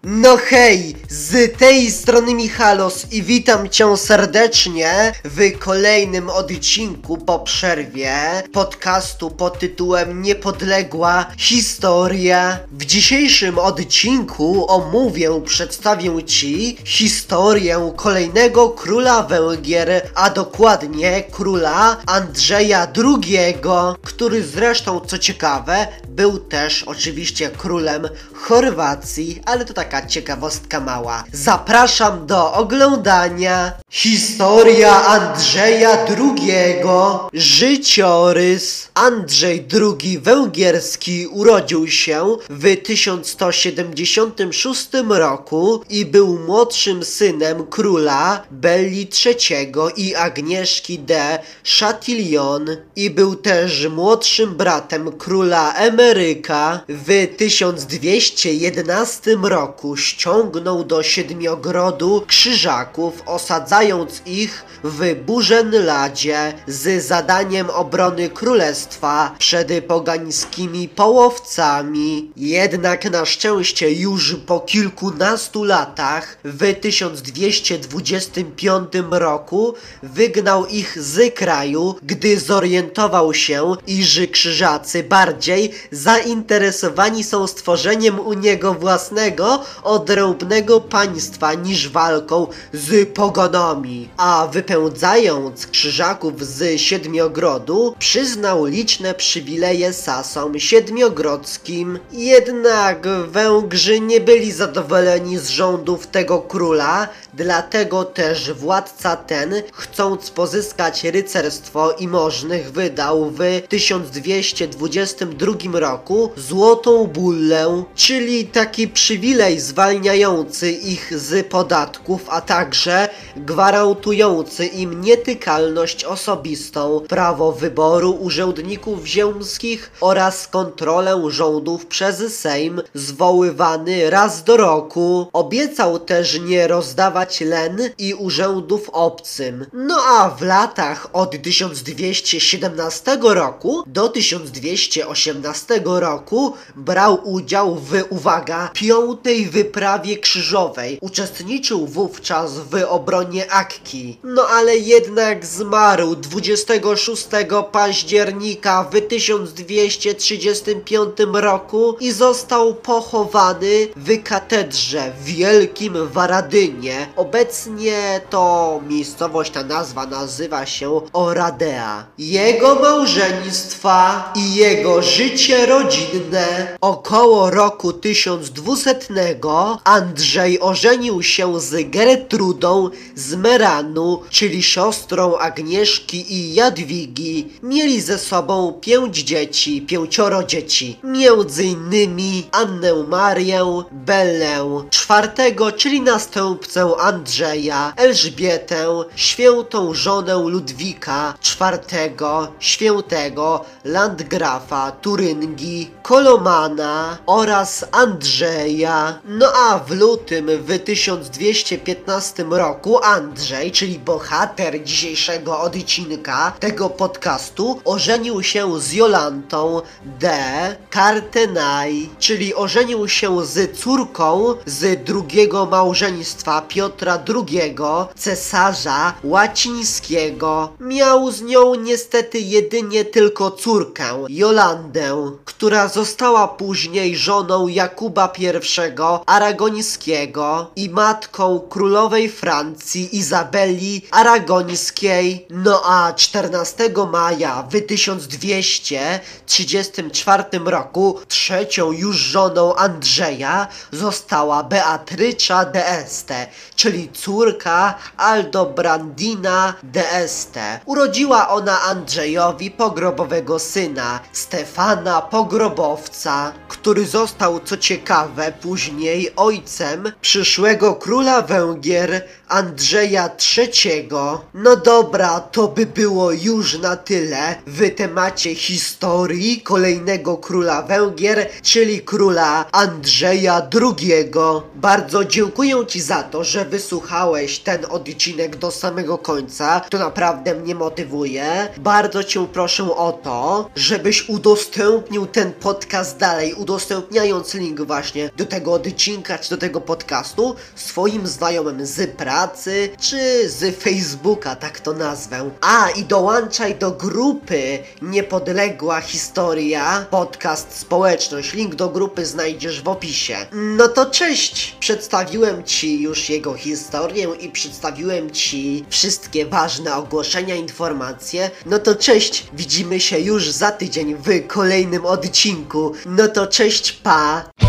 No hej, z tej strony Michalos i witam cię serdecznie w kolejnym odcinku po przerwie podcastu pod tytułem Niepodległa Historia. W dzisiejszym odcinku przedstawię ci historię kolejnego króla Węgier, a dokładnie króla Andrzeja II, który zresztą, co ciekawe, był też oczywiście królem Chorwacji, ale to taka ciekawostka mała. Zapraszam do oglądania. Historia Andrzeja II. Życiorys. Andrzej II Węgierski urodził się w 1176 roku i był młodszym synem króla Belli III i Agnieszki de Chatillon i był też młodszym bratem króla Emeryka. W 1211 roku ściągnął do Siedmiogrodu Krzyżaków, osadzając ich w Burzenladzie z zadaniem obrony królestwa przed pogańskimi połowcami. Jednak na szczęście już po kilkunastu latach, w 1225 roku, wygnał ich z kraju, gdy zorientował się, iż krzyżacy bardziej zainteresowani są stworzeniem u niego własnego, odrębnego państwa niż walką z poganami. A wypędzając krzyżaków z Siedmiogrodu, przyznał liczne przywileje Sasom siedmiogrodzkim. Jednak Węgrzy nie byli zadowoleni z rządów tego króla, dlatego też władca ten, chcąc pozyskać rycerstwo i możnych, wydał w 1222 roku złotą bullę, czyli taki przywilej zwalniający ich z podatków, a także gwarantujący im nietykalność osobistą, prawo wyboru urzędników ziemskich oraz kontrolę rządów przez Sejm zwoływany raz do roku. Obiecał też nie rozdawać len i urzędów obcym. No a w latach od 1217 roku do 1218 roku brał udział w, uwaga, 5. wyprawie krzyżowej. Uczestniczył wówczas w obronie Akki. No ale jednak zmarł 26 października w 1235 roku i został pochowany w katedrze w Wielkim Waradynie. Obecnie to miejscowość, ta nazwa nazywa się Oradea. Jego małżeństwa i jego życie rodzinne. Około roku 1200 Andrzej ożenił się z Gertrudą z Meranu, czyli siostrą Agnieszki i Jadwigi. Mieli ze sobą 5 dzieci, między innymi Annę Marię, Bellę IV, czyli następcę Andrzeja, Elżbietę, świętą żonę Ludwika IV, świętego landgrafa Turyngii, Kolomana oraz Andrzeja. No a w lutym w 1215 roku Andrzej, czyli bohater dzisiejszego odcinka tego podcastu, ożenił się z Jolantą de Cartenay, czyli ożenił się z córką z drugiego małżeństwa Piotra II, cesarza łacińskiego. Miał z nią niestety jedynie tylko córkę, Jolandę, która została później żoną Jakuba I Aragońskiego i matką królowej Francji Izabeli Aragońskiej. No a 14 maja w 1234 roku trzecią już żoną Andrzeja została Beatrycza d'Este, czyli córka Aldobrandina d'Este. Urodziła ona Andrzejowi pogrobowego syna, Stefana Pogrobowca, który został, co ciekawe, później ojcem przyszłego króla Węgier, Andrzeja III. No dobra, to by było już na tyle w temacie historii kolejnego króla Węgier, czyli króla Andrzeja II. Bardzo dziękuję Ci za to, że wysłuchałeś ten odcinek do samego końca. To naprawdę mnie motywuje. Bardzo Cię proszę o to, żebyś udostępnił ten podcast dalej, udostępniając link właśnie do tego odcinka, czy do tego podcastu swoim znajomym z pracy, czy z Facebooka, tak to nazwę. A, i dołączaj do grupy Niepodległa Historia, podcast społeczność. Link do grupy znajdziesz w opisie. No to cześć! Przedstawiłem Ci już jego historię i przedstawiłem Ci wszystkie ważne ogłoszenia, informacje. No to cześć! Widzimy się już za tydzień w kolejnym odcinku. No to cześć, pa!